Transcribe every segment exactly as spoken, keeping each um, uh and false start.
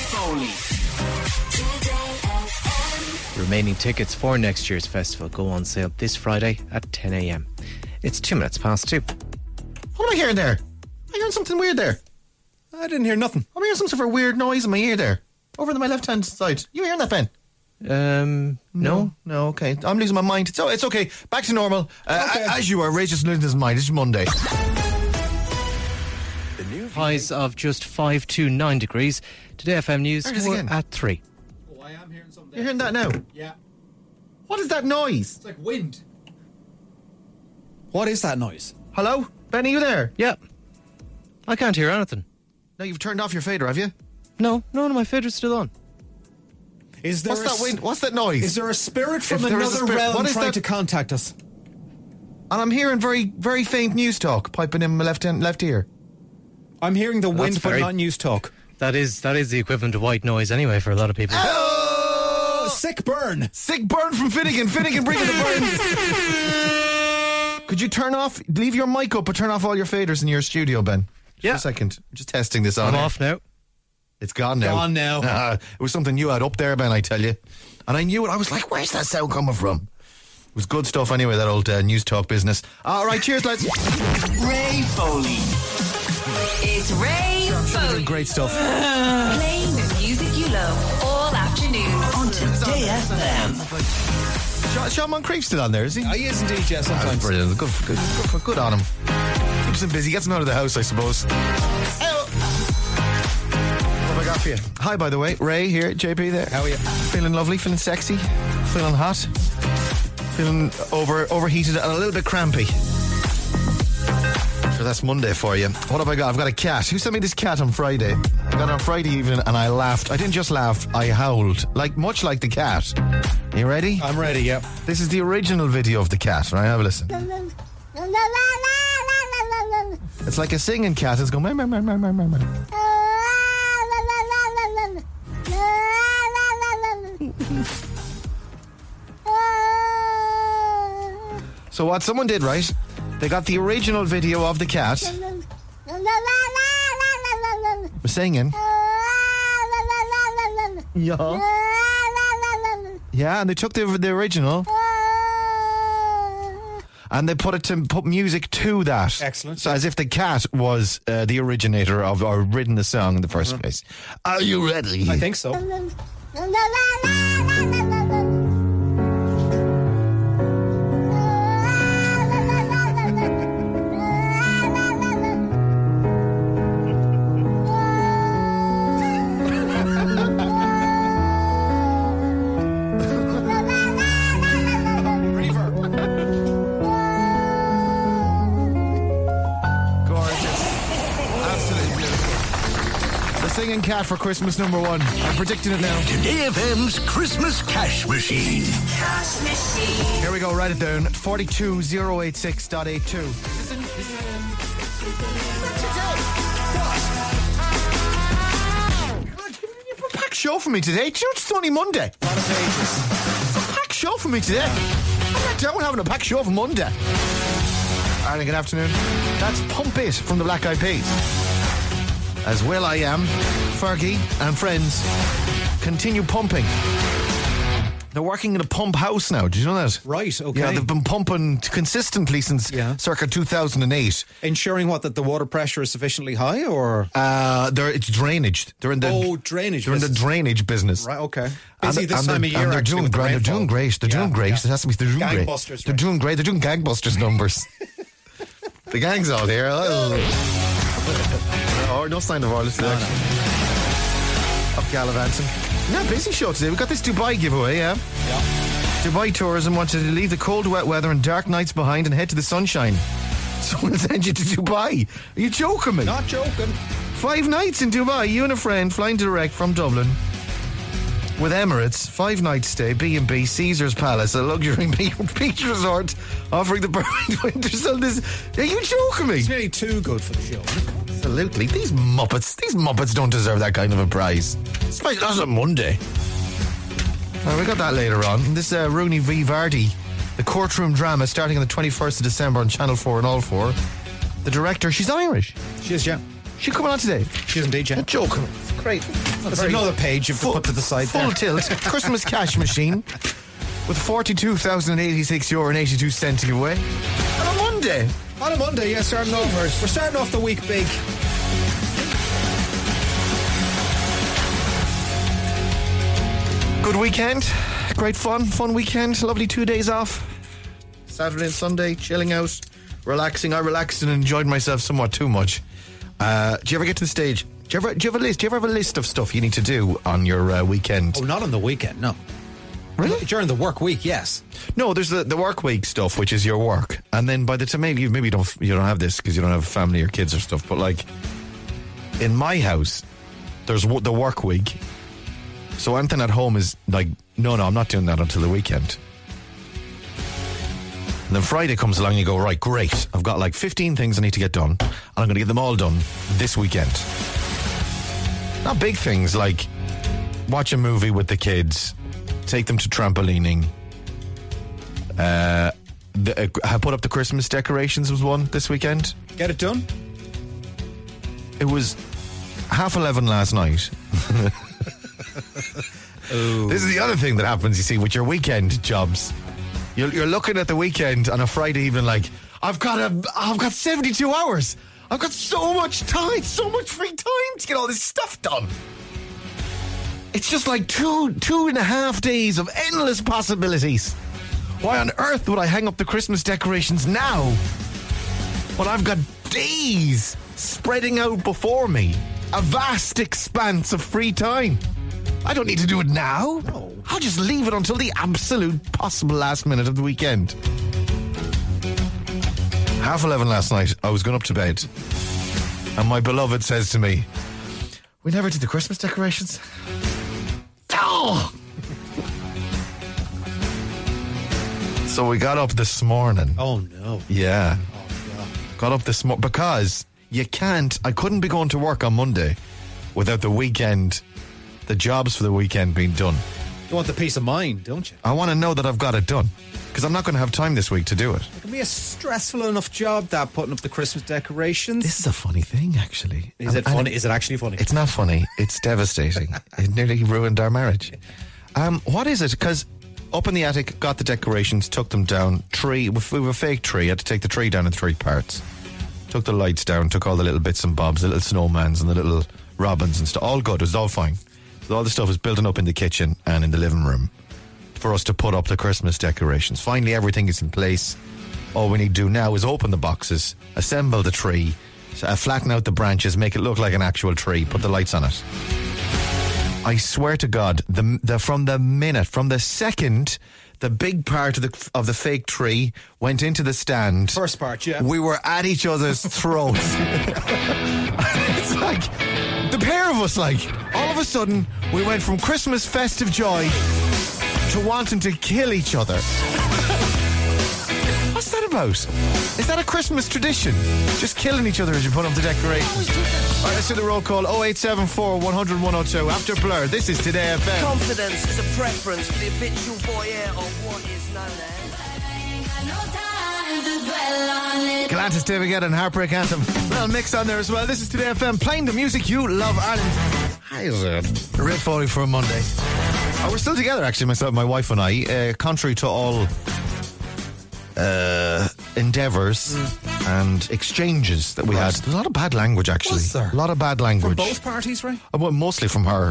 Foley. Remaining tickets for next year's festival go on sale this Friday at ten a.m. It's two minutes past two. What am I hearing there? Am I hearing something weird there? I didn't hear nothing. I'm hearing some sort of weird noise in my ear there. Over to my left-hand side. You hearing that, Ben? Um, no. No, okay. I'm losing my mind. So it's okay. Back to normal. Uh, Okay. As you are, Ray just losing his mind. It's Monday. Highs of just five to nine degrees. Today F M News There it is we're again. at three. Oh, I am hearing something. You're hearing that now? Yeah. What is that noise? It's like wind. What is that noise? Hello? Ben, are you there? Yeah. I can't hear anything. No, you've turned off your fader, have you? No, no, no, my fader's still on. Is there What's a that s- wind? What's that noise? Is there a spirit from If there is a another spirit- realm what is trying that? to contact us? And I'm hearing very, very faint news talk piping in my left hand, left ear. I'm hearing the wind, but very- not news talk. That is that is the equivalent of white noise anyway for a lot of people. Oh, sick burn. Sick burn from Finnegan. Finnegan bringing the burns. Could you turn off, leave your mic up, but turn off all your faders in your studio, Ben? Just Yeah. a second. I'm just testing this on. I'm air. off now. It's gone now. Gone now. Ah, it was something you had up there, Ben, I tell you. And I knew it. I was like, where's that sound coming from? It was good stuff anyway, that old uh, news talk business. All right, cheers, lads. Ray Foley. It's Ray Foley. Great stuff. Playing the music you love all afternoon. On Today F M. Sean, Sean Moncrief's still on there, is he? He is indeed, yeah, That's sometimes. brilliant. Good, good, good, good on him. Keeps him busy. Gets him out of the house, I suppose. Hello. What have I got for you? Hi, by the way. Ray here. J P there. How are you? Feeling lovely, feeling sexy, feeling hot, feeling over overheated and a little bit crampy. So that's Monday for you. What have I got? I've got a cat. Who sent me this cat on Friday? I got it on Friday evening and I laughed. I didn't just laugh, I howled. Like, much like the cat. You ready? I'm ready, yeah. This is the original video of the cat, right? Have a listen. It's like a singing cat. It's going... Meow, meow, meow, meow, meow, meow, meow. So what someone did, right? They got the original video of the cat singing. Yeah. Yeah, and they took the, the original and they put it to put music to that. Excellent. So as if the cat was uh, the originator of or written the song in the first place. Are you ready? I think so. Singing cat for Christmas number one. I'm predicting it now. Today F M's Christmas Cash Machine. Cash machine. Here we go, write it down. forty-two oh eighty-six dot eight two. Packed show for me today. Do you know it's only Monday? A lot of pages. It's a packed show for me today. I'm not down having a packed show for Monday. Alright, good afternoon. That's Pump It from the Black Eyed Peas. As Will I Am, Fergie and friends continue pumping. They're working in a pump house now. Did you know that? Right, okay. Yeah, they've been pumping consistently since Yeah. circa two thousand eight. Ensuring what, that the water pressure is sufficiently high, or? Uh, they're, it's drainage. They're in the Oh, drainage They're in the business. drainage business. Right, okay. And Busy they- this and time they're- of year, and they're actually, doing with the great. They're rainfall. doing great. They're Yeah, doing great. yeah. It has to be. They're doing great. Gangbusters, They're right. doing great. They're doing gangbusters numbers. The gang's all here. Oh, oh no sign of violence today. Of gallivanting. Yeah, busy show today. We've got this Dubai giveaway, yeah? Yeah. Dubai Tourism wanted to leave the cold, wet weather and dark nights behind and head to the sunshine. So we'll send you to Dubai. Are you joking me? Not joking. Five nights in Dubai. You and a friend flying direct from Dublin with Emirates. Five nights stay. B and B, Caesar's Palace, a luxury beach resort offering the perfect winter sun. This, are you joking me? It's nearly too good for the show. Absolutely. These Muppets, these Muppets don't deserve that kind of a prize. Especially not on Monday. Well, we got that later on. This uh, Rooney v Vardy, the courtroom drama starting on the twenty-first of December on Channel four and All four. The director, she's Irish. She is, yeah. She coming on today? She's indeed, yeah. A joke. Great. That's another page you've full, put to the side full there. tilt. Christmas cash machine with forty-two thousand eighty-six euro and eighty-two cents to give away. On a Monday. On a Monday, yeah, starting off. We're starting off the week big. Good weekend. Great fun. Fun weekend. Lovely two days off. Saturday and Sunday, chilling out, relaxing. I relaxed and enjoyed myself somewhat too much. Uh, do you ever get to the stage? Do you ever, do you have a list? Do you ever have a list of stuff you need to do on your uh, weekend? Oh, not on the weekend, no. Really? During the work week, yes. No, there's the, the work week stuff, which is your work, and then by the time maybe you maybe you don't you don't have this because you don't have family or kids or stuff. But like in my house, there's wo- the work week. So anything at home is like, no, no, I'm not doing that until the weekend. And then Friday comes along and you go, right, great. I've got like fifteen things I need to get done, and I'm going to get them all done this weekend. Not big things like watch a movie with the kids, take them to trampolining. Uh, the, uh, I put up the Christmas decorations was one this weekend. Get it done? It was half eleven last night. This is the other thing that happens, you see, with your weekend jobs. You're, you're looking at the weekend on a Friday evening like, I've got a, I've got seventy-two hours. I've got so much time, so much free time to get all this stuff done. It's just like two, two and a half days of endless possibilities. Why on earth would I hang up the Christmas decorations now when I've got days spreading out before me? A vast expanse of free time. I don't need to do it now. No. I'll just leave it until the absolute possible last minute of the weekend. Half eleven last night, I was going up to bed, and my beloved says to me, "We never did the Christmas decorations." Oh! So we got up this morning. Oh, no. Yeah. Oh, God. Got up this morning because you can't, I couldn't be going to work on Monday without the weekend, the jobs for the weekend being done. You want the peace of mind, don't you? I want to know that I've got it done because I'm not going to have time this week to do it. It can be a stressful enough job, that, putting up the Christmas decorations. This is a funny thing, actually. Is it And- funny? and Is it actually funny? It's not funny. It's devastating. It nearly ruined our marriage. Um, what is it? Because up in the attic, got the decorations, took them down. Tree, we have a fake tree. Had to take the tree down in three parts. Took the lights down, took all the little bits and bobs, the little snowmans and the little robins and stuff. All good. It was all fine. So all the stuff was building up in the kitchen and in the living room for us to put up the Christmas decorations. Finally, everything is in place. All we need to do now is open the boxes, assemble the tree, so, uh, flatten out the branches, make it look like an actual tree, put the lights on it. I swear to God, the, the from the minute, from the second the big part of the of the fake tree went into the stand, First part, yeah. we were at each other's throats. It's like the pair of us, like all of a sudden, we went from Christmas festive joy to wanting to kill each other. What's that about? Is that a Christmas tradition? Just killing each other as you put up the decorations? All right, let's do the roll call. oh eight seven four, one hundred, one oh two. After Blur, this is Today F M. Confidence is a preference for the habitual voyeur of what is known as. Galantis, David Guetta and Heartbreak Anthem. Little mix on there as well. This is Today F M, playing the music you love. Ireland. Hi, there. Real Foley for a Monday. Oh, we're still together, actually, myself, my wife and I. Uh, contrary to all uh, endeavours mm. and exchanges that we right. had. There's a lot of bad language, actually. Was there? A lot of bad language. From both parties, right? Uh, well, mostly from her.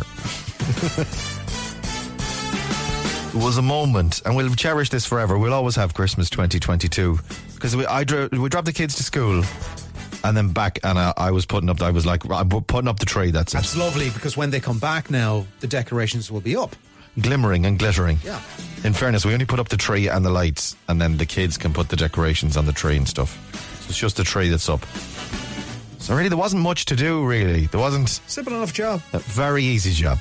It was a moment, and we'll cherish this forever. We'll always have Christmas twenty twenty-two because we I dro- we dropped the kids to school, and then back, and I, I was putting up. I was like, I'm putting up the tree. That's it. That's lovely, because when they come back now, the decorations will be up. Glimmering and glittering. Yeah. In fairness, we only put up the tree and the lights, and then the kids can put the decorations on the tree and stuff. So it's just the tree that's up. So really, there wasn't much to do. Really, there wasn't. Simple enough job. A very easy job.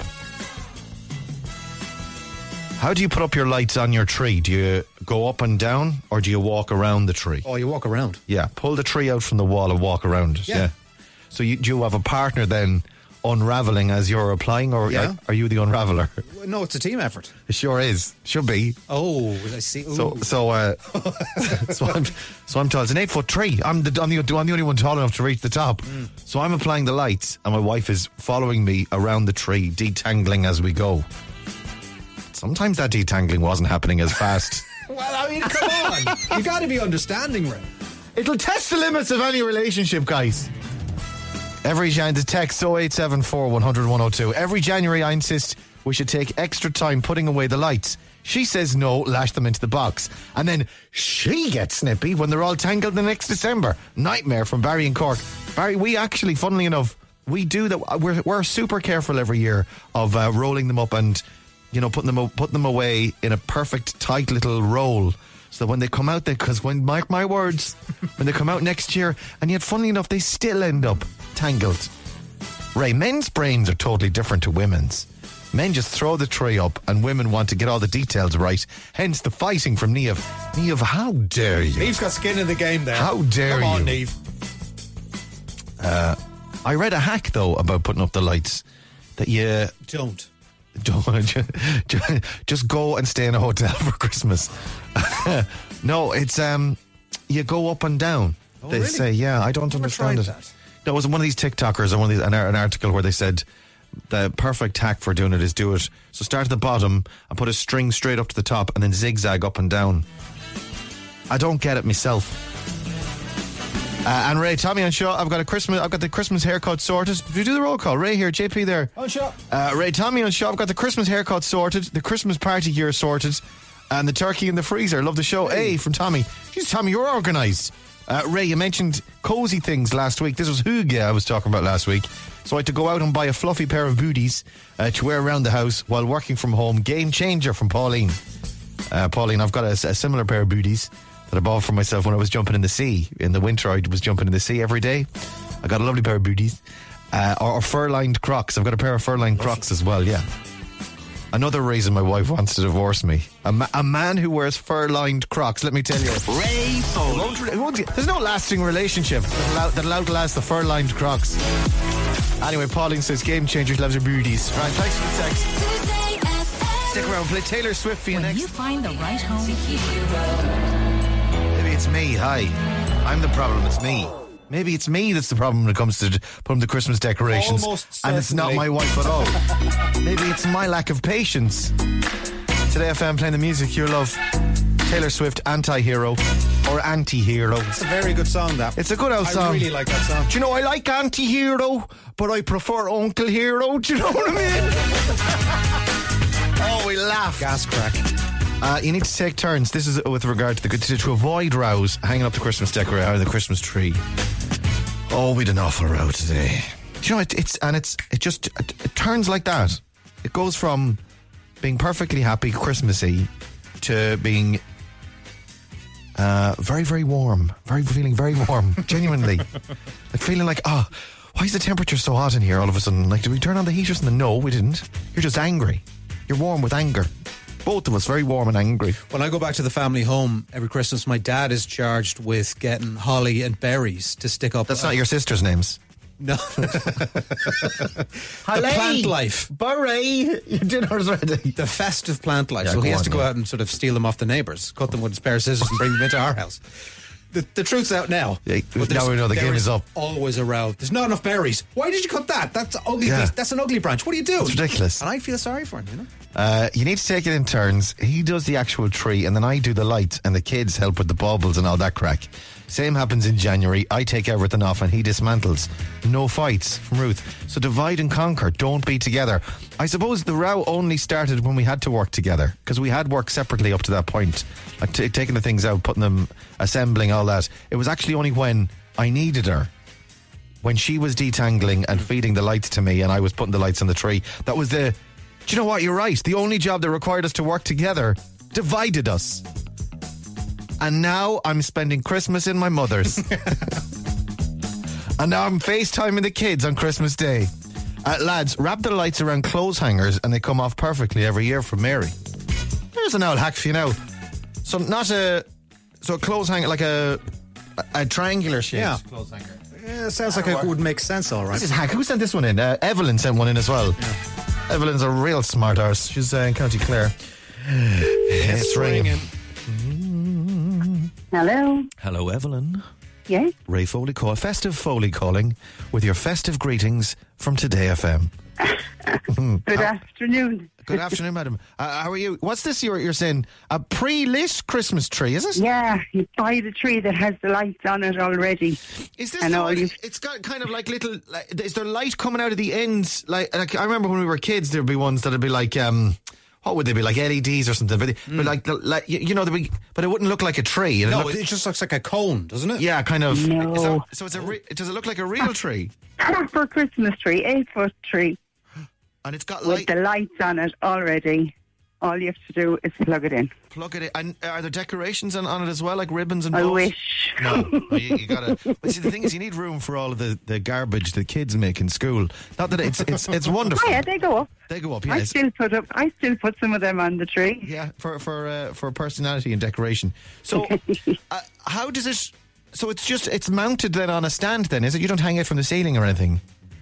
How do you put up your lights on your tree? Do you go up and down, or do you walk around the tree? Oh, you walk around. Yeah, pull the tree out from the wall and walk around it. Yeah. Yeah. So you, do you have a partner then unraveling as you're applying, or Yeah. are, are you the unraveler? No, it's a team effort. It sure is. Should be. Oh, I see. Ooh. So, so, uh, so I'm, so I'm tall. It's an eight foot tree. I'm the, I'm the, I'm the only one tall enough to reach the top. Mm. So I'm applying the lights, and my wife is following me around the tree, detangling as we go. Sometimes that detangling wasn't happening as fast. Well, I mean, come on. You got to be understanding, Ray. It'll test the limits of any relationship, guys. Every January, the text oh eight seven four, one hundred, one oh two. Every January, I insist we should take extra time putting away the lights. She says no, lash them into the box. And then she gets snippy when they're all tangled the next December. Nightmare from Barry and Cork. Barry, we actually, funnily enough, we do that. We're, we're super careful every year of uh, rolling them up and, you know, putting them putting them away in a perfect, tight little roll. So when they come out, because when, mark my words, when they come out next year, and yet, funnily enough, they still end up tangled. Ray, men's brains are totally different to women's. Men just throw the tree up, and women want to get all the details right. Hence the fighting from Niamh. Niamh, how dare you? Niamh's got skin in the game there. How dare Come on, you? Niamh. Uh, I read a hack, though, about putting up the lights. That you... Don't. Don't just go and stay in a hotel for Christmas. No, it's um, you go up and down. Oh, they really? say, yeah. I don't Never understand tried it. that. No, it was one of these TikTokers or one of these, an, an article where they said the perfect hack for doing it is do it. So start at the bottom and put a string straight up to the top, and then zigzag up and down. I don't get it myself. Uh, and Ray, Tommy and Shaw, I've got a Christmas. I've got the Christmas haircut sorted. If you do the roll call, Ray here, J P there. Oh, Shaw. Uh, Ray, Tommy and Shaw, I've got the Christmas haircut sorted, the Christmas party gear sorted, and the turkey in the freezer. Love the show. Hey, hey from Tommy. Jeez, Tommy, you're organised. Uh, Ray, you mentioned cosy things last week. This was Hygge I was talking about last week. So I had to go out and buy a fluffy pair of booties uh, to wear around the house while working from home. Game changer from Pauline. Uh, Pauline, I've got a, a similar pair of booties that I bought for myself when I was jumping in the sea. In the winter, I was jumping in the sea every day. I got a lovely pair of booties. Uh, or, or fur-lined Crocs. I've got a pair of fur-lined Crocs as well, yeah. Another reason my wife wants to divorce me. A, ma- a man who wears fur-lined Crocs, let me tell you. Ray Foley. Won't re- won't get- There's no lasting relationship that'll, out- that'll outlast the fur-lined Crocs. Anyway, Pauline says game changers loves her booties. Right, thanks for the text. Stick around, play Taylor Swift for you When next. you find the right home, Maybe it's me, hi. I'm the problem, it's me. Maybe it's me that's the problem when it comes to putting the Christmas decorations. Almost and it's not certainly. my wife at all. Maybe it's my lack of patience. Today F M playing the music you love. Taylor Swift, Anti-Hero or Anti-Hero. It's a very good song, that. It's a good old song. I really like that song. Do you know, I like Anti-Hero, but I prefer Uncle Hero. Do you know what I mean? Oh, we laugh. Gas crack. Uh, you need to take turns. This is with regard to the to, to avoid rows hanging up the Christmas decoration or the Christmas tree. Oh, we had an awful row today. Do you know it, it's and it's it just it, it turns like that. It goes from being perfectly happy, Christmassy, to being uh, very very warm, very feeling very warm, genuinely, like feeling like oh, why is the temperature so hot in here all of a sudden? Like, did we turn on the heaters? And no, we didn't. You're just angry. You're warm with anger. Both of us very warm and angry. When I go back to the family home every Christmas, my dad is charged with getting holly and berries to stick up. That's not your sister's names. No. The plant life. Bury, your dinner's ready. The festive plant life. Yeah, so he go has on, to go yeah. out and sort of steal them off the neighbours, cut them with his pair of scissors and bring them into our house. The, the truth's out now. Yeah, But now there's- we know the there game is up. Always a row. There's not enough berries. Why did you cut that? That's ugly. Yeah. That's an ugly branch. What do you do? It's ridiculous. And I feel sorry for him, you know? Uh, you need to take it in turns. He does the actual tree, and then I do the lights, and the kids help with the baubles and all that crack. Same happens in January. I take everything off, and he dismantles. No fights from Ruth. So divide and conquer. Don't be together. I suppose the row only started when we had to work together, because we had worked separately up to that point. Like t- taking the things out, putting them, assembling, all that. It was actually only when I needed her. When she was detangling and feeding the lights to me, and I was putting the lights on the tree. That was the... Do you know what? You're right. The only job that required us to work together divided us. And now I'm spending Christmas in my mother's. And now I'm FaceTiming the kids on Christmas Day. Uh, lads, wrap the lights around clothes hangers and they come off perfectly every year from Mary. There's an old hack for you now. So not a... So a clothes hanger, like a... A, a triangular shaped Yeah. clothes hanger. Yeah, sounds like it would make sense, all right. This is hack. Who sent this one in? Uh, Evelyn sent one in as well. Yeah. Evelyn's a real smart arse. She's uh, in County Clare. It's, it's ringing. ringing. Hello. Hello, Evelyn. Yes? Ray Foley call. Festive Foley calling with your festive greetings from Today F M. Good how, afternoon. Good afternoon, madam. Uh, how are you? What's this you're, you're saying? A pre-lit Christmas tree, is it? Yeah, you buy the tree that has the lights on it already. Is this and the all one, you... it's got kind of like little, like, is there light coming out of the ends? Like, like I remember when we were kids, there'd be ones that'd be like, um, what would they be, like L E Ds or something? But, they, mm. but like, like, you know, be, but it wouldn't look like a tree. It no, looked, it just looks like a cone, doesn't it? Yeah, kind of. No. Is that, so it's a re, does it look like a real tree? For Christmas tree, eight foot tree. And it's got light. With the lights on it already. All you have to do is plug it in. Plug it in. And are there decorations on, on it as well, like ribbons and bows? I wish. No, oh, you, you gotta. But see, the thing is, you need room for all of the, the garbage the kids make in school. Not that it's it's it's wonderful. Oh yeah, they go up. They go up. Yeah, I still put up. I still put some of them on the tree. Yeah, for for uh, for personality and decoration. So, uh, how does it? So it's just it's mounted then on a stand. Then is it? You don't hang it from the ceiling or anything.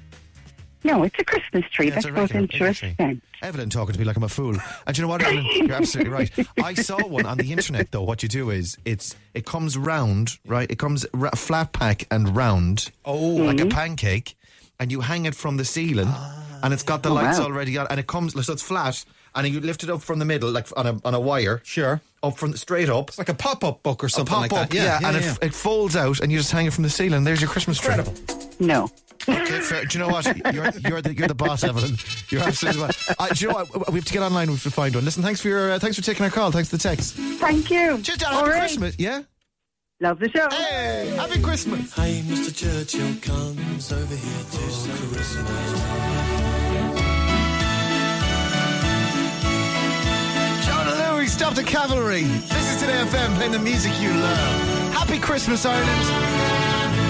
No, it's a Christmas tree yeah, that goes into a stand. Evelyn talking to me like I'm a fool. And you know what, Evelyn? You're absolutely right. I saw one on the internet, though. What you do is, it's it comes round, right? It comes ra- flat pack and round, oh, like mm-hmm. a pancake, and you hang it from the ceiling, ah, and it's got the oh, lights wow. already on, and it comes, so it's flat, and you lift it up from the middle, like on a on a wire. Sure. Up from straight up. It's like a pop-up book or something like that. Yeah, Yeah, yeah, and yeah. It, it folds out, and you just hang it from the ceiling. There's your Christmas tree. Incredible. No. Okay, fair. Do you know what? You're, you're the you're the boss, Evelyn. You're absolutely right. Uh, do you know what? We have to get online. We have to find one. Listen, thanks for your uh, thanks for taking our call. Thanks for the text. Thank you. Cheers, Dad. All Happy right. Christmas. Yeah. Love the show. Hey, happy Christmas. Hey, Mister Churchill comes over here to say Christmas. John and Louis, Stop the Cavalry. This is Today F M, playing the music you love. Happy Christmas, Ireland.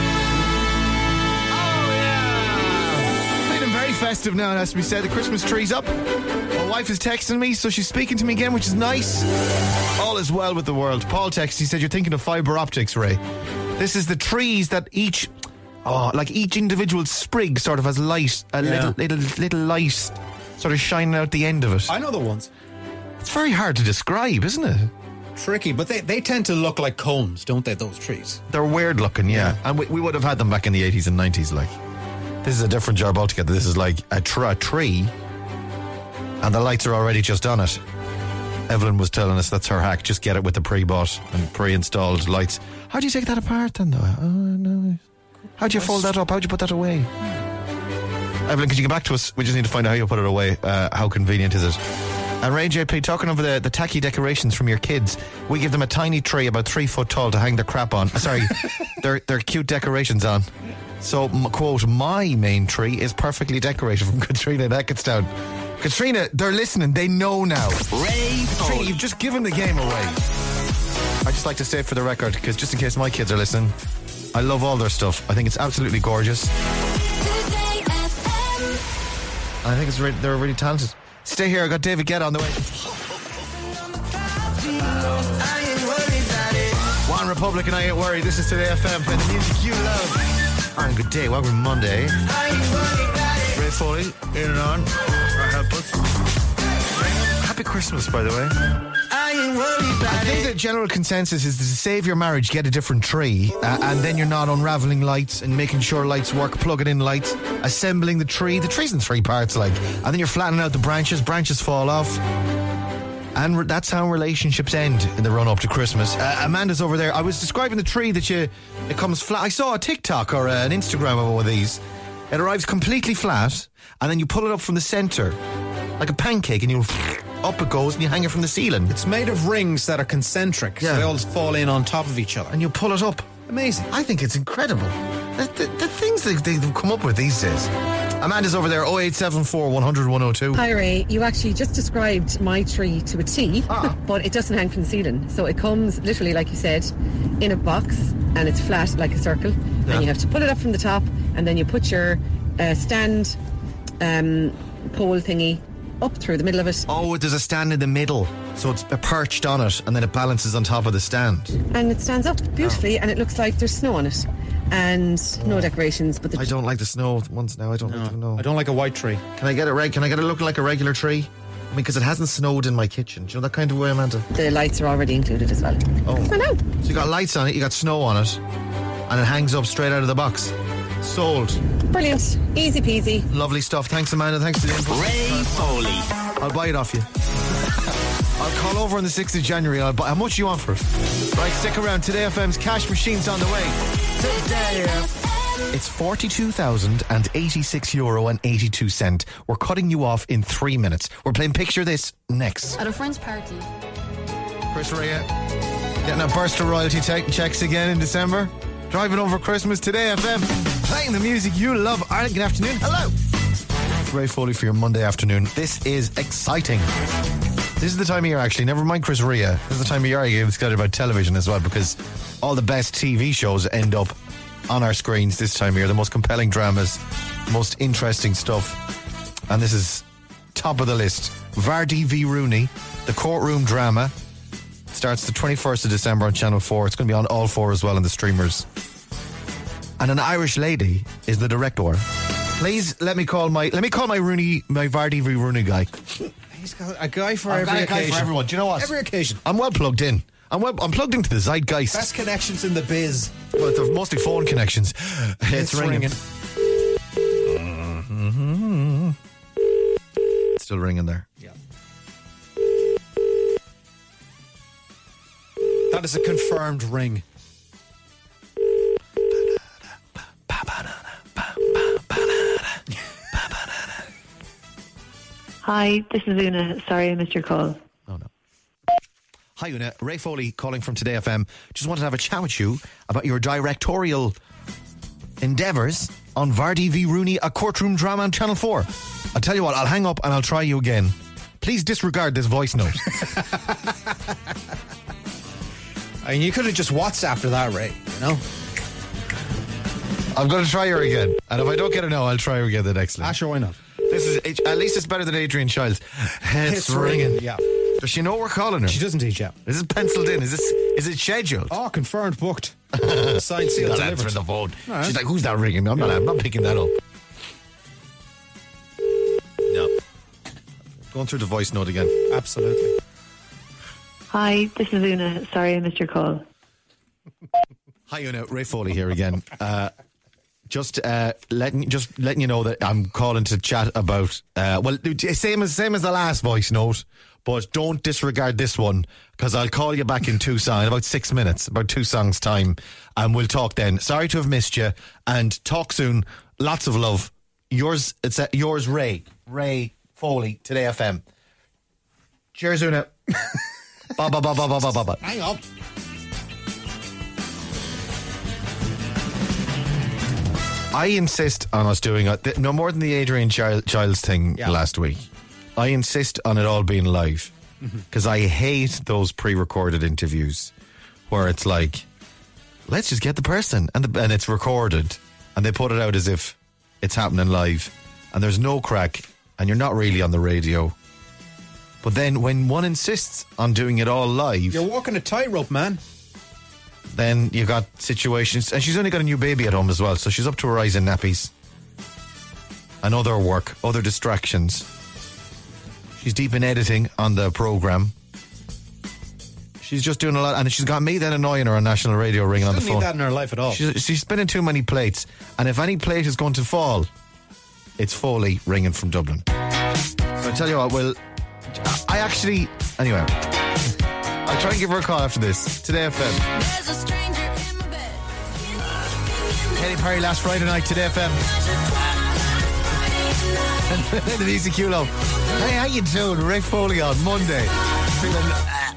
Very festive now, it has to be said. The Christmas tree's up. My wife is texting me, so she's speaking to me again, which is nice. All is well with the world. Paul texts, he said, you're thinking of fibre optics, Ray. This is the trees that each, oh, like each individual sprig sort of has light, a yeah. little, little, little light sort of shining out the end of it. I know the ones. It's very hard to describe, isn't it? Tricky, but they, they tend to look like cones, don't they, those trees? They're weird looking, yeah. yeah. And we, we would have had them back in the eighties and nineties, like. This is a different job altogether. This is like a, tr- a tree, and the lights are already just on it. Evelyn was telling us that's her hack. Just get it with the pre-bought and pre-installed lights. How do you take that apart then, though? Oh, no. How do you fold that up? How do you put that away? Evelyn, could you get back to us? We just need to find out how you put it away. Uh, how convenient is it? And Ray J P, talking over the, the tacky decorations from your kids, we give them a tiny tree about three foot tall to hang their crap on. Sorry, their their cute decorations on. So, m- quote, my main tree is perfectly decorated from Katrina in Eccleston. Katrina, they're listening. They know now. Ray Katrina, you've just given the game away. I just like to say it for the record, because just in case my kids are listening, I love all their stuff. I think it's absolutely gorgeous. I think it's re- they're really talented. Stay here. I got David Guetta on the way. One Republic and I Ain't Worried. This is Today F M, playing the music you love. And good day. Welcome to Monday. Ray Foley, in and on. Or help us. Happy Christmas, by the way. I think the general consensus is to save your marriage, get a different tree, uh, and then you're not unraveling lights and making sure lights work, plugging in lights, assembling the tree. The tree's in three parts, like, and then you're flattening out the branches, branches fall off. And re- that's how relationships end in the run-up to Christmas. Uh, Amanda's over there. I was describing the tree that you, it comes flat. I saw a TikTok or uh, an Instagram of one of these. It arrives completely flat, and then you pull it up from the centre, like a pancake, and you up it goes, and you hang it from the ceiling. It's made of rings that are concentric, Yeah. so they all fall in on top of each other. And you pull it up. Amazing. I think it's incredible. The, the, the things that they've come up with these days. Amanda's over there, oh eight seven four, one hundred, one oh two. Hi Ray, you actually just described my tree to a T, Ah. but it doesn't hang from the ceiling. So it comes literally, like you said, in a box, and it's flat like a circle, Yeah. and you have to pull it up from the top, and then you put your uh, stand um, pole thingy up through the middle of it, Oh, there's a stand in the middle, so it's perched on it, and then it balances on top of the stand. and it stands up beautifully, and it looks like there's snow on it. and no decorations. But the I don't like the snow ones now. I don't like them, no. I don't like a white tree. Can I get it right? Can I get it looking like a regular tree? I mean, because it hasn't snowed in my kitchen. Do you know that kind of way, Amanda? the lights are already included as well. Oh. I know. So you got lights on it, you got snow on it, and it hangs up straight out of the box. Sold. Brilliant. Easy peasy. Lovely stuff. Thanks, Amanda. Thanks for the input. Ray Foley. I'll buy it off you. I'll call over on the sixth of January. I'll buy. How much do you want for it? Right, stick around. Today F M's cash machine's on the way. Today it's forty-two thousand eighty-six euro and eighty-two cent. We're cutting you off in three minutes. We're playing Picture This next. At a friend's party. Chris Rea getting a burst of royalty te- checks again in December. Driving over Christmas. Today F M, playing the music you love. Ireland, good afternoon. Hello. It's Ray Foley for your Monday afternoon. This is exciting. This is the time of year, actually. Never mind Chris Rea. This is the time of year I get excited about television as well, because all the best T V shows end up on our screens this time of year. The most compelling dramas, most interesting stuff. And this is top of the list. Vardy v Rooney, the courtroom drama. Starts the twenty-first of December on Channel four. It's going to be on all four as well in the streamers. And an Irish lady is the director. Please let me call my let me call my Rooney my Vardy v Rooney guy. He's got a guy for I've every got a occasion. guy for everyone. Do you know what? Every occasion. I'm well plugged in. I'm well, I'm plugged into the zeitgeist. Best connections in the biz. Well, they're mostly phone connections. It's, It's ringing. ringing. Mm-hmm. Still ringing there. Yeah. That is a confirmed ring. Hi, this is Una. Sorry I missed your call. Oh, no. Hi, Una. Ray Foley calling from Today F M. Just wanted to have a chat with you about your directorial endeavours on Vardy v Rooney, a courtroom drama on Channel four. I'll tell you what, I'll hang up and I'll try you again. Please disregard this voice note. I mean, you could have just WhatsApped her that, Ray, you know? I'm going to try her again. And if I don't get a no, I'll try her again the next time. Ah, sure, why not? This is, at least it's better than Adrian Childs. It's, It's ringing. ringing, yeah. Does she know we're calling her? She doesn't teach out. Is it penciled in? Is this is it scheduled? Oh, confirmed, booked. Signed, She's sealed, not delivered. answering the phone. All right. She's like, who's that ringing me? I'm not, I'm not picking that up. No. Going through the voice note again. Absolutely. Hi, this is Una. Sorry I missed your call. Hi, Una. Ray Foley here again. Uh, just uh, letting just letting you know that I'm calling to chat about uh, well, same as same as the last voice note, but don't disregard this one, because I'll call you back in two songs in about six minutes, about two songs time, and we'll talk then. Sorry to have missed you, and talk soon. Lots of love. Yours, it's uh, yours, Ray Ray Foley, Today F M. Cheers, Una. Ba ba ba ba ba ba ba. Hang on. I insist on us doing it, no more than the Adrian Childs thing Yeah. last week. I insist on it all being live, because I hate those pre-recorded interviews where it's like, let's just get the person, and the, and it's recorded, and they put it out as if it's happening live, and there's no crack, and you're not really on the radio. But then when one insists on doing it all live, You're walking a tightrope, man. then you got situations, and she's only got a new baby at home as well, so she's up to her eyes in nappies and other work, other distractions. She's deep in editing on the programme. She's just doing a lot, and she's got me then annoying her on national radio, ringing on the Doesn't phone. need that in her life at all. She's, she's spinning too many plates, and if any plate is going to fall, it's Foley ringing from Dublin. So I tell you what, well, I actually, anyway, I'll try and give her a call after this. Today F M. There's a stranger in my bed. Katy Perry last Friday night, Today F M. The music you love. Hey, how you doing? Ray Foley on Monday. Feeling uh,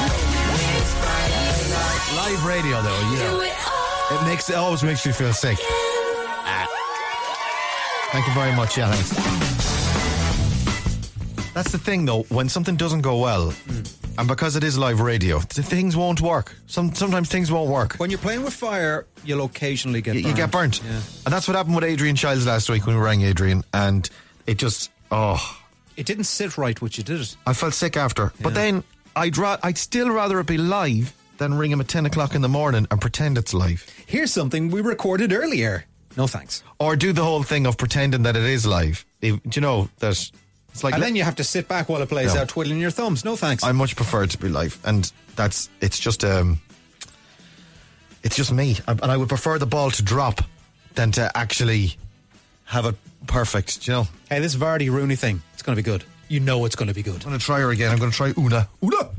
live radio though, you know. It makes it always makes me feel sick. Ah. Thank you very much, yeah, thanks. That's the thing though, when something doesn't go well, mm. and because it is live radio, the things won't work. Some sometimes things won't work. When you're playing with fire, you'll occasionally get you, burnt. you get burnt. Yeah. And that's what happened with Adrian Childs last week when we rang Adrian, and it just oh It didn't sit right with you, did it? I felt sick after. But Yeah. then I'd ra- I'd still rather it be live than ring him at ten o'clock in the morning and pretend it's live. Here's something we recorded earlier. No thanks. Or do the whole thing of pretending that it is live. If, do you know that it's like... And then you have to sit back while it plays No. out twiddling your thumbs. No thanks. I much prefer it to be live. And that's... It's just... um, It's just me. I- And I would prefer the ball to drop than to actually have it perfect, do you know? Hey, this Vardy Rooney thing, it's going to be good. You know it's going to be good. I'm going to try her again. I'm going to try Una. Una!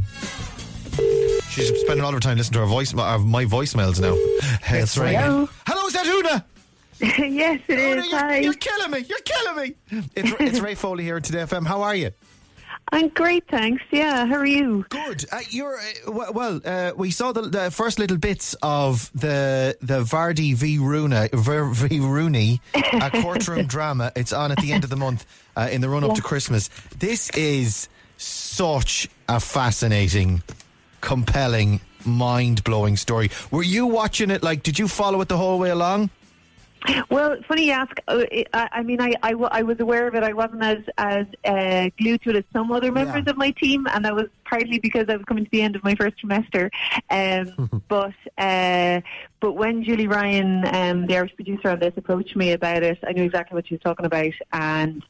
She's spending all her time listening to her voice, uh, my voicemails now. Hey, it's ringing. Hello. Hello, is that Una? Yes, it Una, is. you're, Hi. you're killing me. You're killing me. It's, it's Ray Foley here at Today F M. How are you? I'm great, thanks. Yeah, how are you? Good. Uh, you're uh, w- well. Uh, we saw the, the first little bits of the the Vardy v Rooney, v, v Rooney uh, courtroom drama. It's on at the end of the month uh, in the run up Yeah. to Christmas. This is such a fascinating, compelling, mind blowing story. Were you watching it? Like, did you follow it the whole way along? Well, funny you ask. Uh, I, I mean, I, I, w- I was aware of it. I wasn't as as uh, glued to it as some other members Yeah. of my team, and that was partly because I was coming to the end of my first trimester. Um, but uh, but when Julie Ryan, um, the Irish producer on this, approached me about it, I knew exactly what she was talking about, and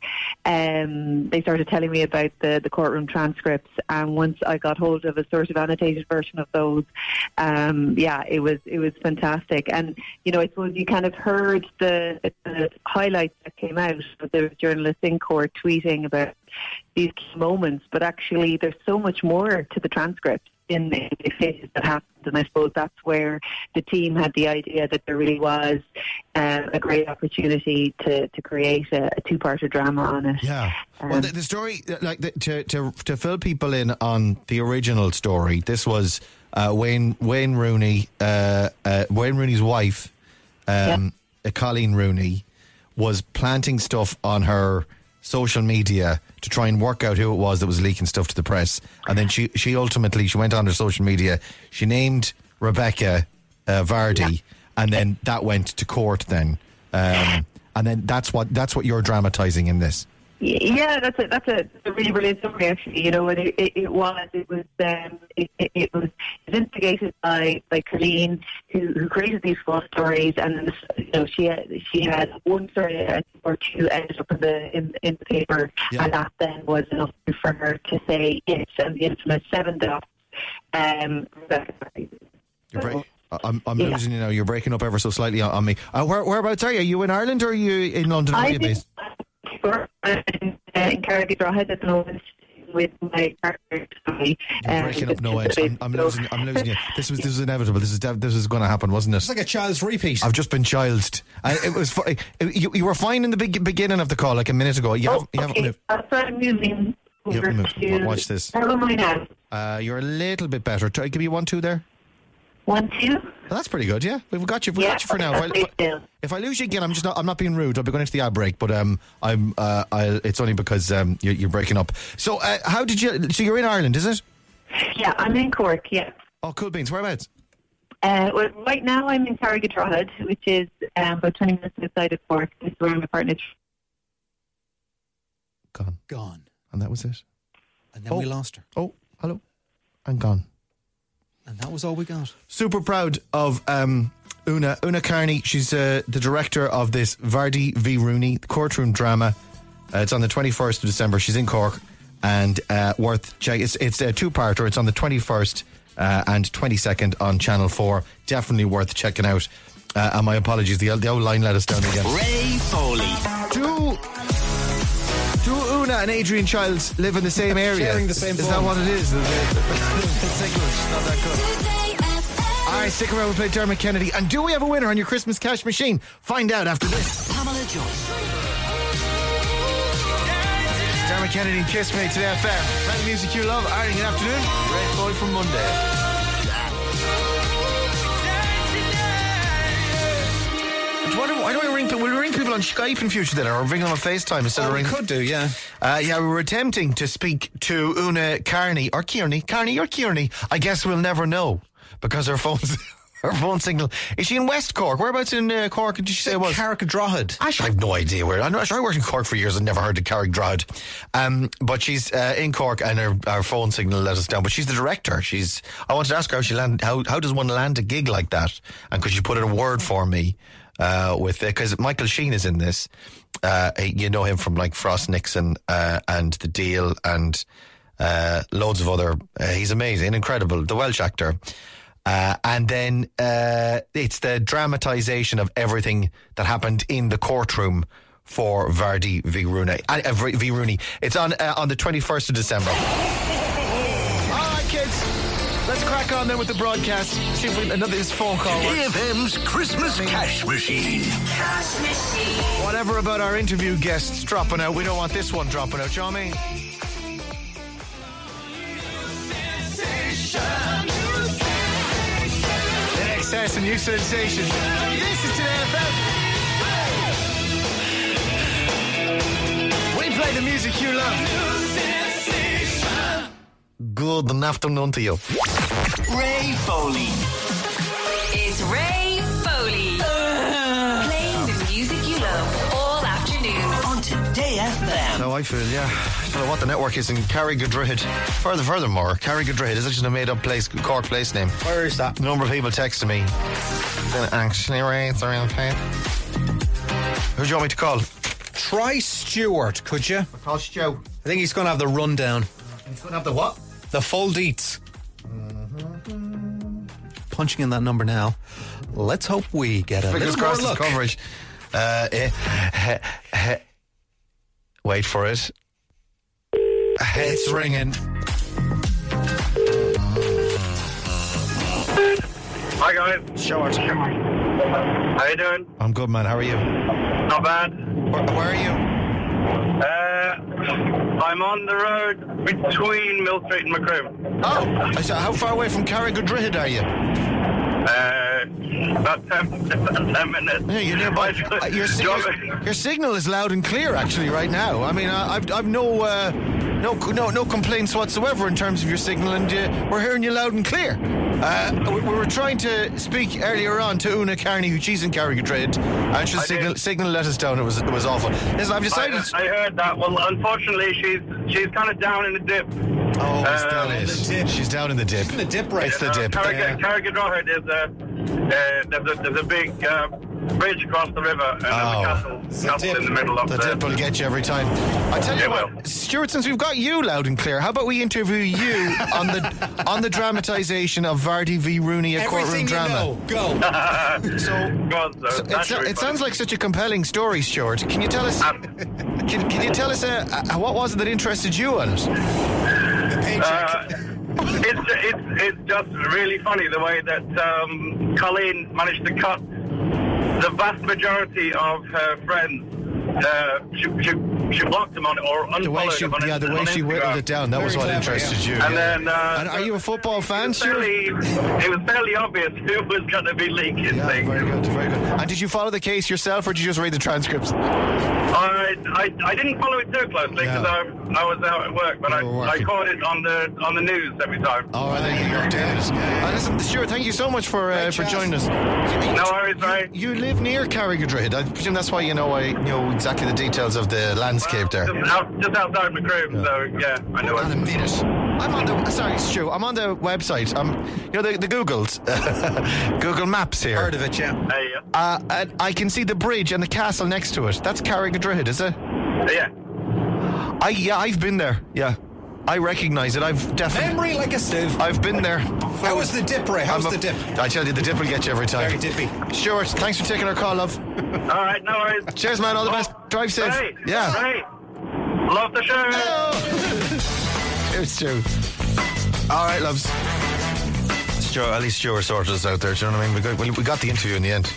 um, they started telling me about the, the courtroom transcripts. And once I got hold of a sort of annotated version of those, um, yeah, it was it was fantastic. And you know, I suppose you kind of heard the, the highlights that came out. There was journalists in court tweeting about these key moments, but actually there's so much more to the transcript in the cases that happened, and I suppose that's where the team had the idea that there really was uh, a great opportunity to, to create a, a two-parter drama on it. Yeah. Um, Well, the, the story, like the, to to to fill people in on the original story, this was uh, Wayne Wayne Rooney, uh, uh, Wayne Rooney's wife, um, uh, Colleen Rooney, was planting stuff on her social media to try and work out who it was that was leaking stuff to the press, and then she she ultimately she went on her social media, she named Rebecca uh, Vardy, Yeah. and then that went to court. Then, um, and then that's what that's what you're dramatising in this. Yeah, that's a that's a, a really brilliant story. Actually, you know, and it, it, it was it was um, it, it, it was instigated by by Colleen, who, who created these false stories, and you know she had, she had one story or two ended up in the in, in the paper, Yeah. and that then was enough for her to say yes, and the infamous seven dots. Um, You're break- I'm, I'm Yeah. losing you now. You're breaking up ever so slightly on, on me. Uh, where, whereabouts are you? Are you in Ireland or are you in London? Where are I you did based? work in, uh, in Carrick Drogheda at the moment with my partner. You're breaking up no end. I'm, I'm losing. I'm losing you. This was this was inevitable. This is dev- this was going to happen, wasn't it? It's like a child's repeat. I've just been childed. Uh, it was. fu- You, you were fine in the big, beginning of the call, like a minute ago. You Oh, haven't. You haven't okay. moved. I'll start moving You over haven't moved. to... Wa- Watch this. How am I now? Uh, you're a little bit better. Try, give me one, two there. One, two? Well, that's pretty good. Yeah, we've got you. We've Yeah, got you for now. If I, okay, still. if I lose you again, I'm just not. I'm not being rude. I'll be going into the ad break, but um, I'm. Uh, I, it's only because um, you're, you're breaking up. So, uh, how did you? So you're in Ireland, is it? Yeah, I'm in Cork, yeah. Oh, cool beans. Whereabouts? Uh, well, right now I'm in Carrick Drogheda, which is um, about twenty minutes outside of Cork. This is where my partner... Gone. Gone. And that was it. And then Oh. we lost her. Oh, hello. And gone. And that was all we got. Super proud of um, Una. Una Carney. She's uh, the director of this Vardy v Rooney courtroom drama. Uh, it's on the twenty-first of December. She's in Cork. And uh, worth check. It's, it's a two-parter. It's on the twenty-first uh, and twenty-second on Channel four. Definitely worth checking out. Uh, and my apologies. The, the old line let us down again. Ray Foley. Do, do Una and Adrian Childs live in the same area? Sharing the same Is phone. that what it is? The, the, the signal's not that good. All right, stick around. We'll play Dermot Kennedy. And do we have a winner on your Christmas cash machine? Find out after this. Pamela Joyce. Dermot Kennedy and Kiss Me today F M. Play the music you love. Ironing good afternoon. Ray Foley from Monday. Why don't, why don't we ring people? We'll ring people on Skype in future then, or ring them on FaceTime instead Oh, of we ringing. could do, yeah. Uh, yeah, we were attempting to speak to Una Carney, or Kearney, Carney or Kearney. I guess we'll never know, because her phone's her phone signal. Is she in West Cork? Whereabouts in uh, Cork did she say it was? Carrick-Drogheda. Actually, I have no idea where. I'm not sure. I worked in Cork for years and never heard of Carrick-Drogheda. Um, but she's uh, in Cork and her, her phone signal let us down. But she's the director. She's. I wanted to ask her how she land. How how does one land a gig like that? And could she put in a word for me uh, with it? Because Michael Sheen is in this. Uh, you know him from like Frost Nixon uh, and The Deal and uh, loads of other. Uh, he's amazing, incredible. The Welsh actor. Uh, and then uh, it's the dramatisation of everything that happened in the courtroom for Vardy v Rooney. Uh, v Rooney. It's on uh, on the twenty-first of December. All right, kids. Let's crack on then with the broadcast. See if we another this phone call. A F M's Christmas cash machine. Cash machine. Whatever about our interview guests dropping out, we don't want this one dropping out. You know what I mean? Excess and new sensation. This is Today F M. We play the music you love. Good afternoon to you. Ray Foley. It's Ray Foley. Playing the music you love all afternoon. On Today F M. So I feel, yeah. I don't know what the network is in Carrick-Drogheda. Further, furthermore, Carrick-Drogheda is just a made-up place, Cork place name. Where is that? A number of people texted me. Then actually, Ray, it's around five. Who do you want me to call? Try Stuart, could you? Call Stu. I think he's going to have the rundown. He's going to have the what? The full deets. Mm-hmm. Punching in that number now. Let's hope we get a Fingers little more crossed luck. coverage. Uh, eh, eh, eh. Wait for it. It's ringing. Hi guys. Short. How you doing? I'm good, man. How are you? Not bad. Where, where are you? Uh, I'm on the road between Mill Street and Macroom. Oh, I said, how far away from Carrick-Drogheda are you? Uh, about ten, ten minutes. Yeah, you're nearby. Uh, your, your, your signal is loud and clear, actually, right now. I mean, I, I've, I've no, uh, no, no, no complaints whatsoever in terms of your signal, and uh, we're hearing you loud and clear. Uh, we, we were trying to speak earlier on to Una Carney, who she's in Carrick-Drogheda, and she signal, signal let us down. It was, it was awful. Listen, I've decided. I, I heard that. Well, unfortunately, she's she's kind of down in the dip. Oh, it's um, that is. She's down in the dip. In the dip, right? It's the uh, dip. Carrick-Drogheda is a, uh, there's a there's a big uh, bridge across the river, and Oh. there's a castle, castle in the middle of The the. dip will get you every time. I tell you It what, will. Stuart, since we've got you loud and clear, how about we interview you on the on the dramatisation of Vardy v Rooney, a courtroom Everything drama? you know, go. So, Go on, sir. so That it, should so- be it fun. sounds like such a compelling story, Stuart. Can you tell us? Um, Can, can you tell us uh, uh, what was it that interested you on it? The paycheck. Uh, it's, it's it's just really funny the way that um, Colleen managed to cut the vast majority of her friends. Uh, she, she, she blocked them on it or unfollowed The way she, them on yeah, the way on she Instagram. whittled it down. That was Very what clever, interested you. And yeah. then, uh, And are you a football fan, It was Stuart? fairly, it was fairly obvious who was going to be leaking Yeah, things. very good, very good. And did you follow the case yourself, or did you just read the transcripts? I, I I didn't follow it too closely because Yeah. I, I was out at work, but You I, were I working. caught it on the on the news every time. Oh, I think you're updated. Uh, listen, Stuart, thank you so much for uh, for chat. joining us. No worries, right? You live near Carrick-Drogheda. I presume that's why you know I know exactly the details of the landscape there. Just, out, just outside Macroom, so yeah, I know Hold on a it. minute. I'm on the sorry, Stu. I'm on the website. I'm you know the the Googles, Google Maps here. Heard of it, yeah. Hey, yeah. Uh, and I can see the bridge and the castle next to it. That's Carrick-Drogheda, is it? yeah. I yeah, I've been there. Yeah, I recognise it. I've definitely. Memory like a sieve. I've been there. How was the dip, Ray? How's I'm a- the dip? I tell you, the dip will get you every time. Very dippy. Stuart, thanks for taking our call, love. All right, no worries. Cheers, man. All the best. Drive safe. Hey, Yeah. Hey, love the show. Cheers, Stu. All right, loves. Stuart, at least Stuart sorted us out there. Do you know what I mean? We got, we we got the interview in the end.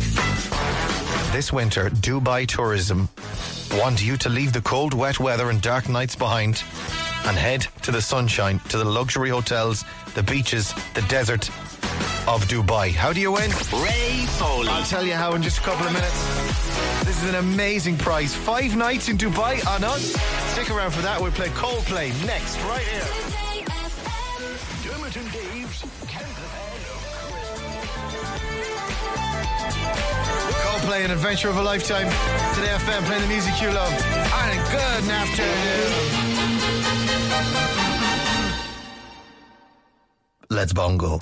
This winter, Dubai Tourism want you to leave the cold, wet weather and dark nights behind and head to the sunshine, to the luxury hotels, the beaches, the desert of Dubai. How do you win? Ray Foley. I'll tell you how in just a couple of minutes. This is an amazing prize. Five nights in Dubai on us. Stick around for that. We'll play Coldplay next, right here. Dermot and Dave's Count the Band of Christmas. Coldplay, An Adventure of a Lifetime. Today F M playing the music you love. And a good afternoon. Let's bongo.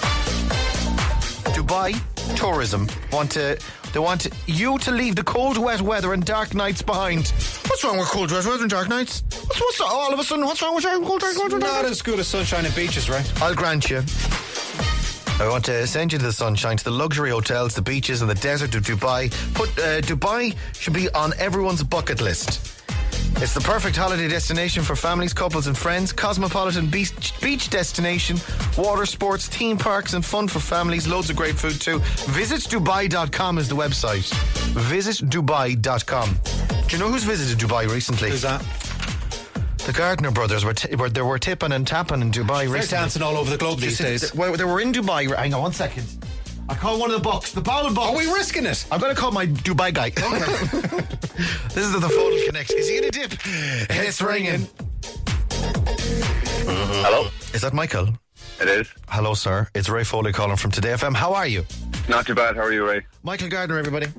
Dubai Tourism want to they want you to leave the cold, wet weather and dark nights behind. What's wrong with cold, wet weather and dark nights? What's, what's all of a sudden? What's wrong with cold, dark weather? Not as good as sunshine and beaches, right? I'll grant you. I want to send you to the sunshine, to the luxury hotels, the beaches and the desert of Dubai. Put uh, Dubai should be on everyone's bucket list. It's the perfect holiday destination for families, couples and friends. Cosmopolitan beach, beach destination, water sports, theme parks and fun for families. Loads of great food too. Visit Dubai dot com is the website. Visit Dubai dot com. Do you know who's visited Dubai recently? Who's that? The Gardner brothers were, t- were they were tipping and tapping in Dubai They're recently. dancing all over the globe these days. Well, they were in Dubai. Hang on one second. I call one of the bucks. The bowl box. Are we risking it? I'm going to call my Dubai guy. Okay. This is the, the phone connect. Is he going to dip? It's ringing. Mm-hmm. Hello? Is that Michael? It is. Hello, sir. It's Ray Foley calling from Today F M. How are you? Not too bad. How are you, Ray? Michael Gardner, everybody.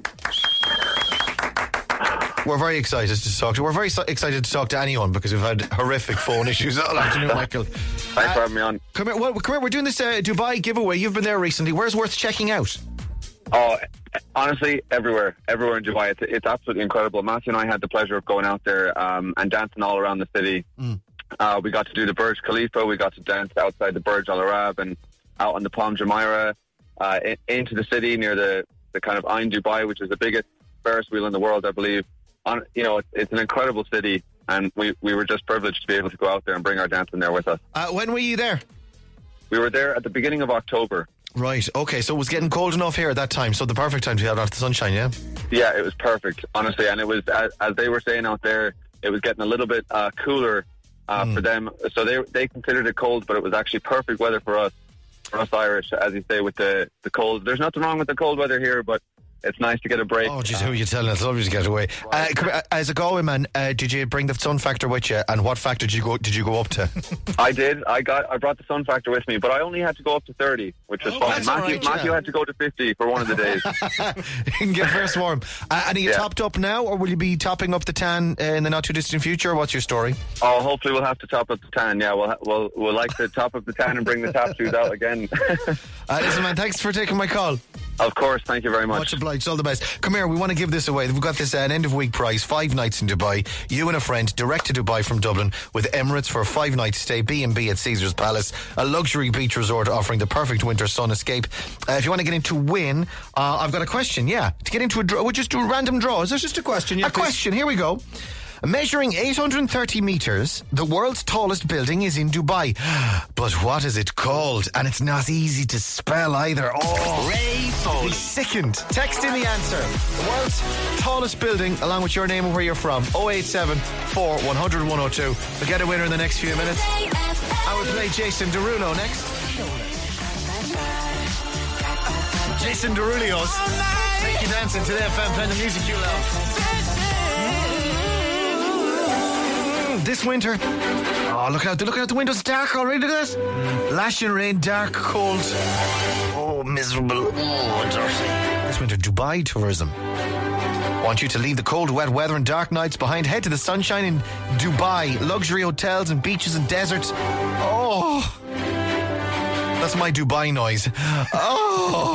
We're very excited to talk to. We're very so- excited to talk to anyone because we've had horrific phone issues all afternoon, Michael. Thanks uh, for having me on. Come here, well, come here. We're doing this uh, Dubai giveaway. You've been there recently. Where's worth checking out? Oh, honestly, everywhere. Everywhere in Dubai. It's, it's absolutely incredible. Matthew and I had the pleasure of going out there um, and dancing all around the city. Mm. Uh, we got to do the Burj Khalifa. We got to dance outside the Burj Al Arab and out on the Palm Jumeirah, uh, in, into the city near the, the kind of Ain Dubai, which is the biggest Ferris wheel in the world, I believe. On, you know, it's, it's an incredible city, and we, we were just privileged to be able to go out there and bring our dancing there with us. Uh, when were you there? We were there at the beginning of October. Right, okay, so it was getting cold enough here at that time, so the perfect time to get out of the sunshine, yeah? Yeah, it was perfect, honestly, and it was, as, as they were saying out there, it was getting a little bit uh, cooler uh, mm. for them, so they they considered it cold, but it was actually perfect weather for us, for us Irish, as you say, with the, the cold. There's nothing wrong with the cold weather here, but it's nice to get a break. Oh, jeez, who are you telling? It's lovely to get away. Uh, come, uh, as a Galway man, uh, did you bring the sun factor with you? And what factor did you go? Did you go up to? I did. I got. I brought the sun factor with me, but I only had to go up to thirty, which was oh, fine. Matthew, right, Matthew yeah. had to go to fifty for one of the days. You can get first warm. Uh, and are you yeah. topped up now, or will you be topping up the tan uh, in the not too distant future? What's your story? Oh, hopefully we'll have to top up the tan. Yeah, we'll we'll we'll like to top up the tan and bring the tap shoes out again. uh, listen, man, thanks for taking my call. Of course, thank you very much. Much obliged, all the best. Come here, we want to give this away. We've got this uh, an end of week prize, five nights in Dubai. You and a friend direct to Dubai from Dublin with Emirates for a five night stay, B and B at Caesar's Palace, a luxury beach resort offering the perfect winter sun escape. Uh, if you want to get in to win, uh, I've got a question. Yeah, to get into a draw, we'll just do a random draw. Is this Just a question, yeah, a please. question? Here we go. Measuring eight hundred thirty metres, the world's tallest building is in Dubai. But what is it called? And it's not easy to spell either. Oh, Ray Foley. he's sickened. Text in the answer. The world's tallest building, along with your name and where you're from. oh eight seven, four, one hundred, one oh two. We'll get a winner in the next few minutes. I will play Jason Derulo next. Jason Derulo's Take You Dancing to the F M, playing the music you love. This winter, oh, look out, look out the window, it's dark already, look at this. Mm. Lashing rain, dark, cold. Oh, miserable. Oh, dirty. This winter, Dubai Tourism want you to leave the cold, wet weather and dark nights behind. Head to the sunshine in Dubai. Luxury hotels and beaches and deserts. Oh, that's my Dubai noise. Oh.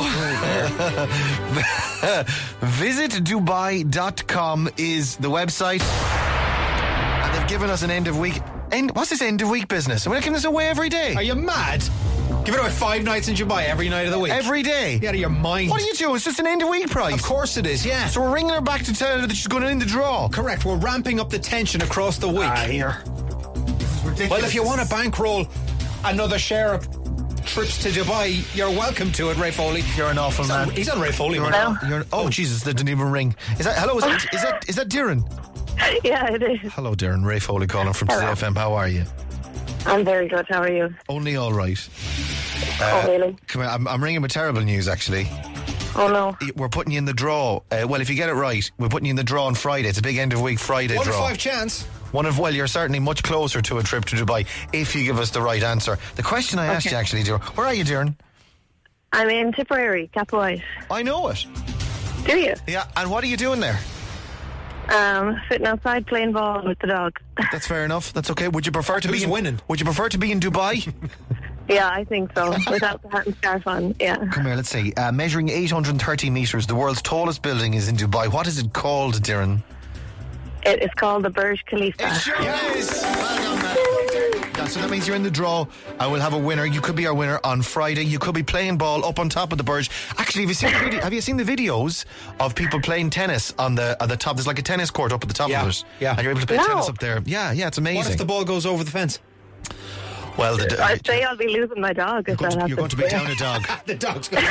Visit Dubai dot com is the website. And they've given us an end of week. End, what's this end of week business? We're giving this away every day. Are you mad? Give it away five nights in Dubai every night of the week. Every day. Get out of your mind. What are you doing? It's just an end of week prize. Of course it is, yeah. So we're ringing her back to tell her that she's going in the draw. Correct. We're ramping up the tension across the week. Ah, here. This is ridiculous. Well, if you want to bankroll another share of trips to Dubai, you're welcome to it, Ray Foley. You're an awful he's man. On, he's on Ray Foley. You're man. an, you're, oh, Jesus, that didn't even ring. Is that, hello, is that, is that, is that Darren? Yeah, it is. Hello, Darren. Ray Foley calling from Today F M. How are you? I'm very good. How are you? Only all right. Uh, oh, really? Come here, I'm, I'm ringing with terrible news, actually. Oh, no. We're putting you in the draw. Uh, well, if you get it right, we're putting you in the draw on Friday. It's a big end of week Friday One draw. in five chance. One of, well, you're certainly much closer to a trip to Dubai if you give us the right answer. The question I asked Okay. you, actually, Darren, where are you, Darren? I'm in Tipperary, Capawise. I know it. Do you? Yeah, and what are you doing there? Um, sitting outside playing ball with the dog. That's fair enough. That's okay. Would you prefer to Who's be in, winning? Would you prefer to be in Dubai? Yeah, I think so. Without the hat and scarf on, yeah. Come here, let's see. Uh, measuring eight hundred thirty metres, the world's tallest building is in Dubai. What is it called, Darren? It is called the Burj Khalifa. It sure is. Well done, man. Yeah, so that means you're in the draw. I will have a winner. You could be our winner on Friday. You could be playing ball up on top of the Burj. Actually, have you seen the, video, have you seen the videos of people playing tennis on the at the top? There's like a tennis court up at the top Yeah, of it. yeah. And you're able to play No. tennis up there. Yeah, yeah, it's amazing. What if the ball goes over the fence? well, the, I'd say I'll be losing my dog if you're, that going to, you're going happens. to be down a dog. The dog's going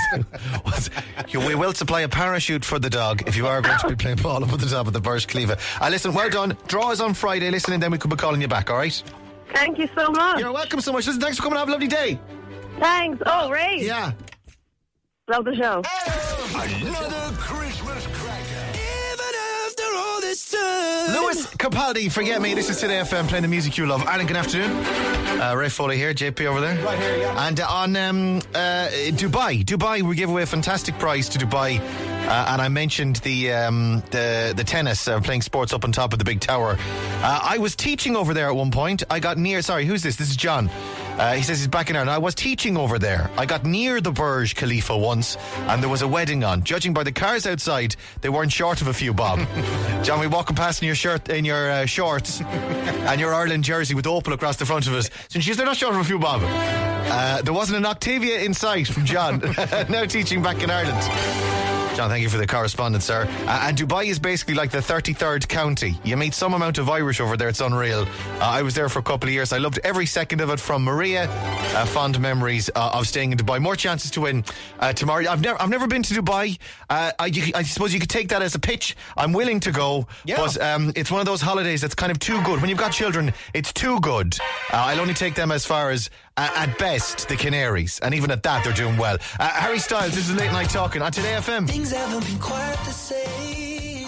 to We will supply a parachute for the dog if you are going to be playing ball up at the top of the Burj Khalifa. Uh, listen, well done. Draw is on Friday. Listen, and then we could be calling you back, all right? Thank you so much. You're welcome so much. Listen, thanks for coming. Have a lovely day. Thanks. Oh, Ray. Yeah. Love the show. Another Christmas cracker. Even after all this time. Lewis Capaldi, Forget Me. This is Today F M, playing the music you love. Alan, good afternoon. Uh, Ray Foley here, J P over there. Right here, yeah. And uh, on um, uh, Dubai, Dubai, we give away a fantastic prize to Dubai. Uh, and I mentioned the um, the the tennis, uh, playing sports up on top of the big tower. Uh, I was teaching over there at one point. I got near. Sorry, who's this? This is John. Uh, he says he's back in Ireland. I was teaching over there. I got near the Burj Khalifa once, and there was a wedding on. Judging by the cars outside, they weren't short of a few bob. John, we walking past in your shirt, in your uh, shorts, and your Ireland jersey with Opel across the front of it. So she's they're not short of a few bob. Uh, there wasn't an Octavia in sight from John. Now teaching back in Ireland. John, thank you for the correspondence, sir. Uh, and Dubai is basically like the thirty-third county. You meet some amount of Irish over there. It's unreal. Uh, I was there for a couple of years. I loved every second of it. From Maria, uh, fond memories uh, of staying in Dubai. More chances to win uh, tomorrow. I've never, I've never been to Dubai. Uh, I, you, I suppose you could take that as a pitch. I'm willing to go, Yeah. but um, it's one of those holidays that's kind of too good. When you've got children, it's too good. Uh, I'll only take them as far as, uh, at best, the Canaries, and even at that, they're doing well. Uh, Harry Styles, this is Late Night Talking on Today F M. Things haven't been quite the same.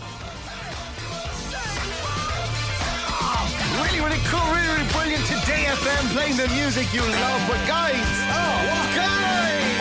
Really, really cool, really, really brilliant. Today F M, playing the music you love. But guys, oh, okay.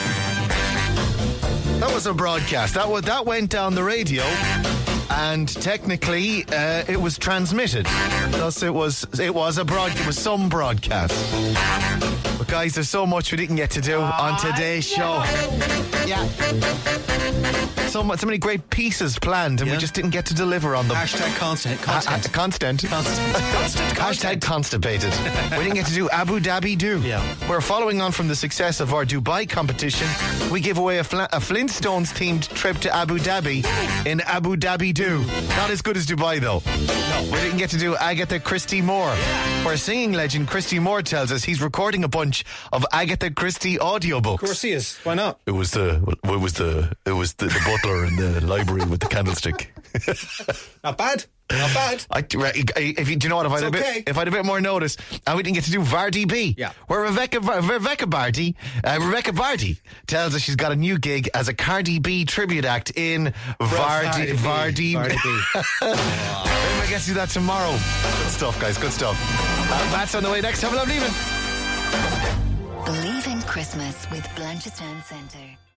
That was a broadcast. That was, that went down the radio, and technically, uh, it was transmitted. Thus, it was it was a broad. It was some broadcast. But guys, there's so much we didn't get to do on today's show. Yeah. So, much, so many great pieces planned, and Yeah. we just didn't get to deliver on them. Hashtag constant. Constant. Constant. Constant. Constant. Hashtag constipated. We didn't get to do Abu Dhabi Do. Yeah. We're following on from the success of our Dubai competition. We give away a, Fla- a Flintstones themed trip to Abu Dhabi in Abu Dhabi Do. Not as good as Dubai though. No. We didn't get to do Agatha Christie Moore. Where singing legend Christie Moore tells us he's recording a bunch of Agatha Christie audiobooks. Of course he is. Why not? It was the it was the it was the, the butler in the library with the candlestick. Not bad. Not bad. I, if you, do you know what? If I, had a bit, okay. if I had a bit more notice, and we didn't get to do Vardy B, Yeah. where Rebecca Rebecca Barty, uh, Rebecca Barty tells us she's got a new gig as a Cardi B tribute act in Vardy Vardy. Vardy B. I guess do that tomorrow. Good stuff, guys. Good stuff. Uh, Matt's on the way next. Have a lovely evening. Believe in Christmas with Blanchardstown Centre.